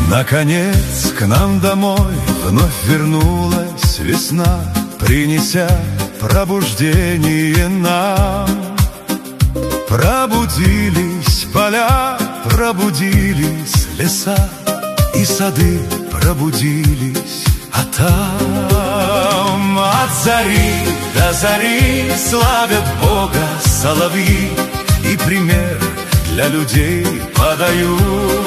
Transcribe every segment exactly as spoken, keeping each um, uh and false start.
Наконец к нам домой вновь вернулась весна, принеся пробуждение нам. Пробудились поля, пробудились леса, и сады пробудились, а там от зари до зари славят Бога соловьи, и пример для людей подают.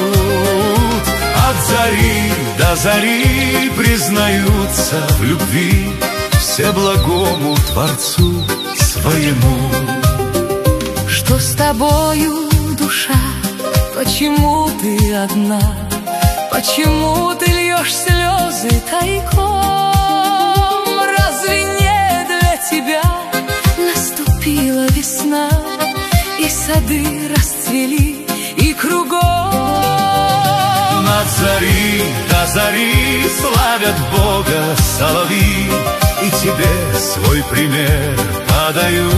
От зари до зари признаются в любви всеблагому Творцу своему. Что с тобою, душа? Почему ты одна? Почему ты льешь слезы тайком? Разве не для тебя наступила весна, и сады расцвели, и кругом? От зари до зари славят Бога соловьи, и тебе свой пример подают.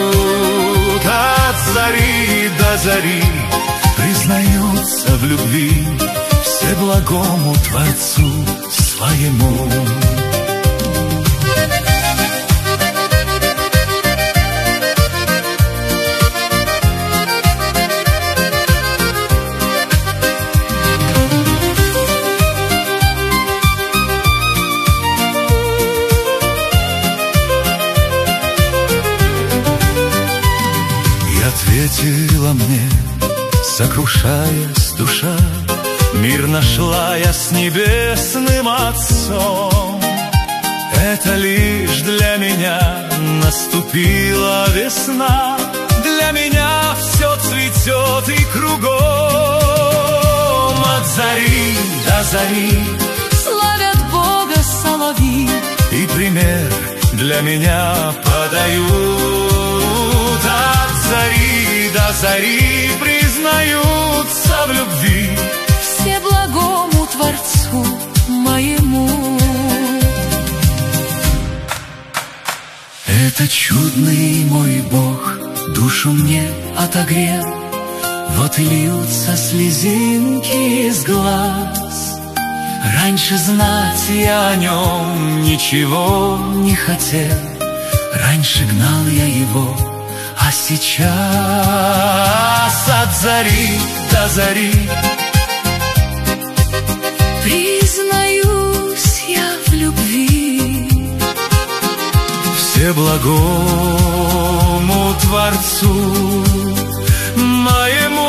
От зари до зари признаются в любви всеблагому Творцу своему. Ответила мне, сокрушаясь душа: мир нашла я с небесным Отцом. Это лишь для меня наступила весна, для меня все цветет и кругом. От зари до зари славят Бога соловьи, и пример для меня подают. От зари до зари признаются в любви всеблагому Творцу моему. Это чудный мой Бог душу мне отогрел, вот и льются слезинки из глаз. Раньше знать я о нем ничего не хотел, раньше гнал я его, а сейчас от зари до зари признаюсь я в любви всеблагому Творцу моему.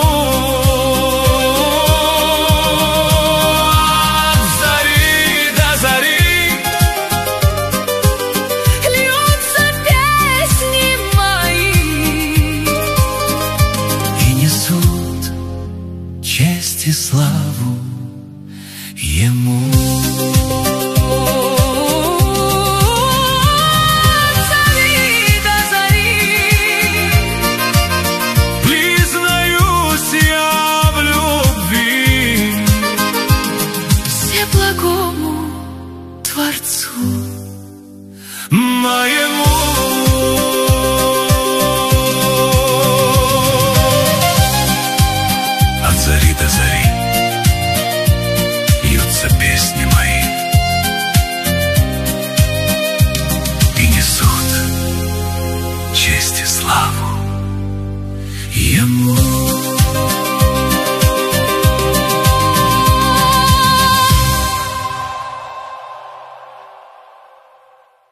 Честь и славу Ему. От зари до зари признаюсь я в любви всеблагому Творцу моему. От зари до зари льются песни мои и несут честь и славу Ему.